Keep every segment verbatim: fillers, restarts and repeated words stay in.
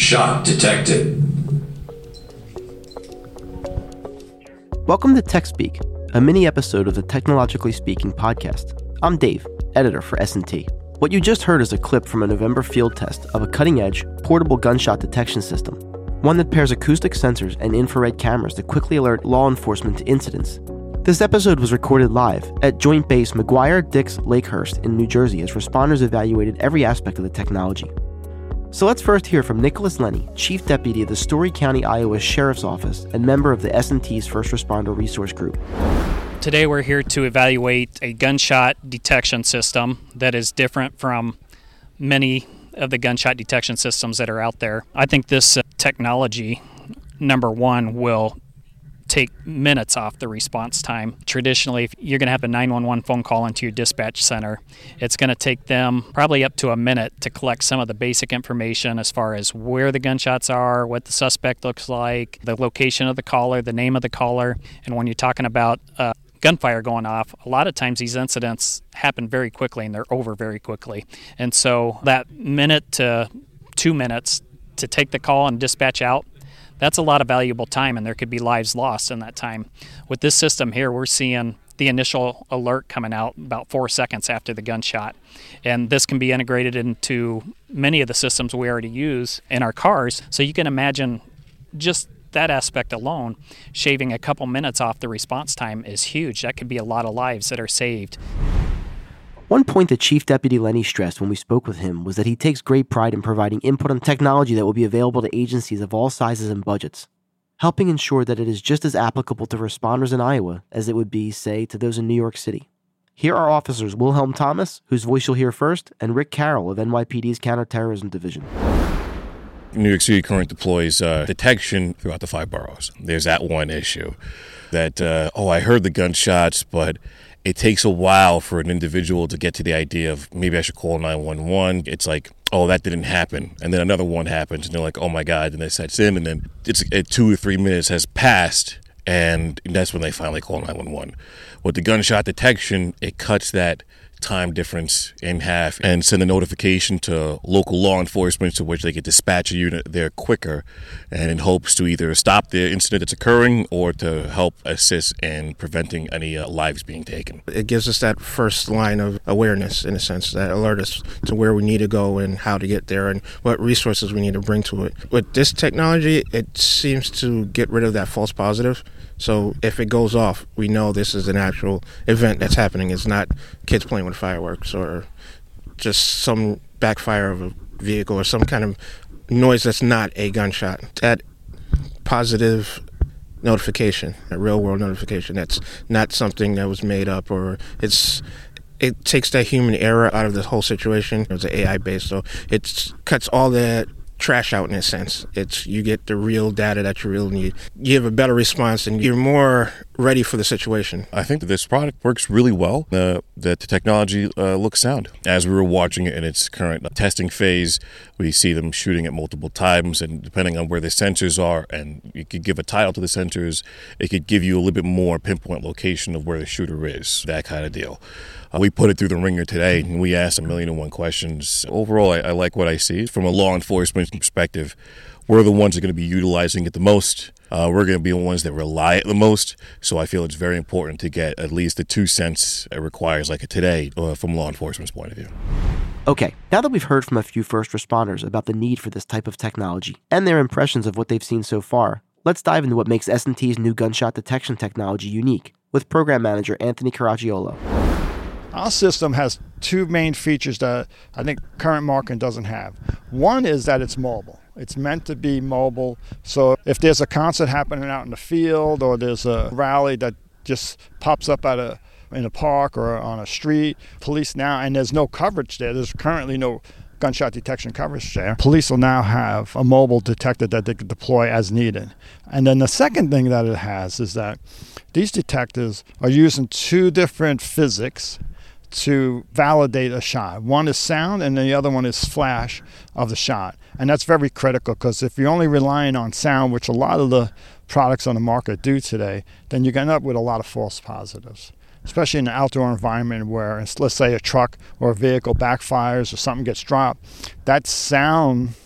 Gunshot detected. Welcome to TechSpeak, a mini episode of the Technologically Speaking podcast. I'm Dave, editor for S and T. What you just heard is a clip from a November field test of a cutting-edge, portable gunshot detection system, one that pairs acoustic sensors and infrared cameras to quickly alert law enforcement to incidents. This episode was recorded live at Joint Base McGuire-Dix-Lakehurst in New Jersey as responders evaluated every aspect of the technology. So let's first hear from Nicholas Lenny, Chief Deputy of the Story County, Iowa Sheriff's Office and member of the S and T's First Responder Resource Group. Today we're here to evaluate a gunshot detection system that is different from many of the gunshot detection systems that are out there. I think this uh, technology, number one, will take minutes off the response time. Traditionally, if you're going to have a nine one one phone call into your dispatch center, it's going to take them probably up to a minute to collect some of the basic information as far as where the gunshots are, what the suspect looks like, the location of the caller, the name of the caller. And when you're talking about uh, gunfire going off, a lot of times these incidents happen very quickly and they're over very quickly. And so that minute to two minutes to take the call and dispatch out, that's a lot of valuable time, and there could be lives lost in that time. With this system here, we're seeing the initial alert coming out about four seconds after the gunshot. And this can be integrated into many of the systems we already use in our cars. So you can imagine just that aspect alone, shaving a couple minutes off the response time is huge. That could be a lot of lives that are saved. One point that Chief Deputy Lenny stressed when we spoke with him was that he takes great pride in providing input on technology that will be available to agencies of all sizes and budgets, helping ensure that it is just as applicable to responders in Iowa as it would be, say, to those in New York City. Here are officers Wilhelm Thomas, whose voice you'll hear first, and Rick Carroll of N Y P D's Counterterrorism Division. New York City currently deploys uh, detection throughout the five boroughs. There's that one issue that, uh, oh, I heard the gunshots, but it takes a while for an individual to get to the idea of maybe I should call nine one one. It's like, oh, that didn't happen. And then another one happens, and they're like, oh, my God. And it sets in, and then it's uh, two or three minutes has passed, and that's when they finally call nine one one. With the gunshot detection, it cuts that time difference in half and send a notification to local law enforcement to which they can dispatch a unit there quicker, and in hopes to either stop the incident that's occurring or to help assist in preventing any uh, lives being taken. It gives us that first line of awareness, in a sense, that alert us to where we need to go and how to get there and what resources we need to bring to it. With this technology, it seems to get rid of that false positive. So if it goes off, we know this is an actual event that's happening. It's not kids playing with fireworks or just some backfire of a vehicle or some kind of noise that's not a gunshot. That positive notification, a real-world notification, that's not something that was made up, or it's it takes that human error out of the whole situation. It's A I-based, so it cuts all that trash out in a sense. It's you get the real data that you really need. You have a better response and you're more ready for the situation. I think that this product works really well. Uh, that the technology uh, looks sound. As we were watching it in its current testing phase, we see them shooting at multiple times, and depending on where the sensors are, and you could give a title to the sensors, it could give you a little bit more pinpoint location of where the shooter is, that kind of deal. Uh, we put it through the ringer today, and we asked a million and one questions. Overall, I, I like what I see. From a law enforcement perspective, we're the ones that are going to be utilizing it the most. Uh, we're going to be the ones that rely it the most. So I feel it's very important to get at least the two cents it requires, like today, uh, from law enforcement's point of view. Okay, now that we've heard from a few first responders about the need for this type of technology and their impressions of what they've seen so far, let's dive into what makes S and T's new gunshot detection technology unique with Program Manager Anthony Caracciolo. Our system has two main features that I think current marketing doesn't have. One is that it's mobile. It's meant to be mobile. So if there's a concert happening out in the field, or there's a rally that just pops up at a in a park or on a street, police now, and there's no coverage there. There's currently no gunshot detection coverage there. Police will now have a mobile detector that they can deploy as needed. And then the second thing that it has is that these detectors are using two different physics to validate a shot. One is sound and the other one is flash of the shot. And that's very critical, because if you're only relying on sound, which a lot of the products on the market do today, then you end up with a lot of false positives, especially in an outdoor environment where, let's say, a truck or a vehicle backfires or something gets dropped. That sound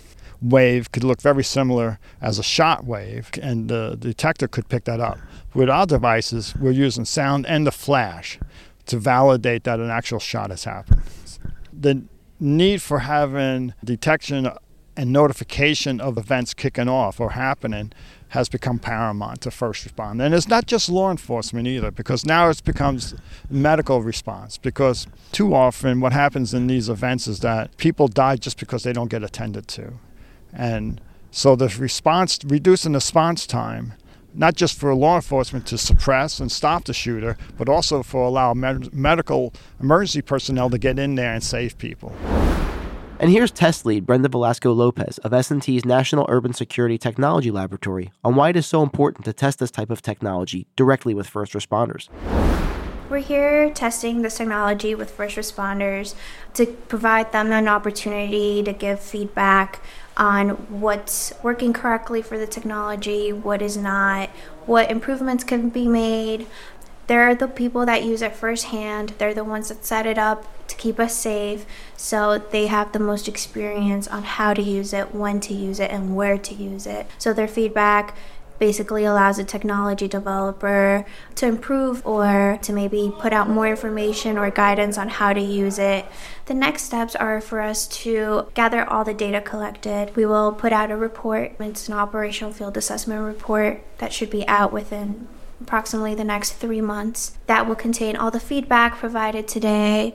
wave could look very similar as a shot wave, and the detector could pick that up. With our devices, we're using sound and the flash to validate that an actual shot has happened. The need for having detection and notification of events kicking off or happening has become paramount to first responder. And it's not just law enforcement either, because now it becomes medical response. Because too often what happens in these events is that people die just because they don't get attended to. And so the response, reducing the response time, not just for law enforcement to suppress and stop the shooter, but also for allow med- medical emergency personnel to get in there and save people. And here's test lead Brenda Velasco Lopez of S and T's National Urban Security Technology Laboratory on why it is so important to test this type of technology directly with first responders. We're here testing this technology with first responders to provide them an opportunity to give feedback on what's working correctly for the technology, what is not, what improvements can be made. They're the people that use it firsthand. They're the ones that set it up to keep us safe, so they have the most experience on how to use it, when to use it, and where to use it. So their feedback basically allows a technology developer to improve or to maybe put out more information or guidance on how to use it. The next steps are for us to gather all the data collected. We will put out a report. It's an operational field assessment report that should be out within approximately the next three months. That will contain all the feedback provided today.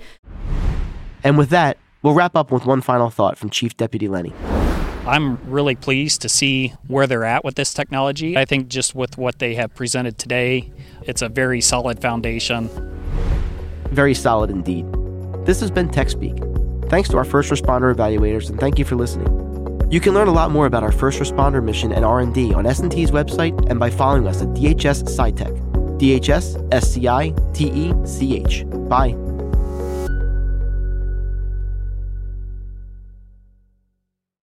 And with that, we'll wrap up with one final thought from Chief Deputy Lenny. I'm really pleased to see where they're at with this technology. I think just with what they have presented today, it's a very solid foundation. Very solid indeed. This has been TechSpeak. Thanks to our first responder evaluators, and thank you for listening. You can learn a lot more about our first responder mission and R and D on S and T's website and by following us at D H S SciTech. D H S S C I T E C H. Bye.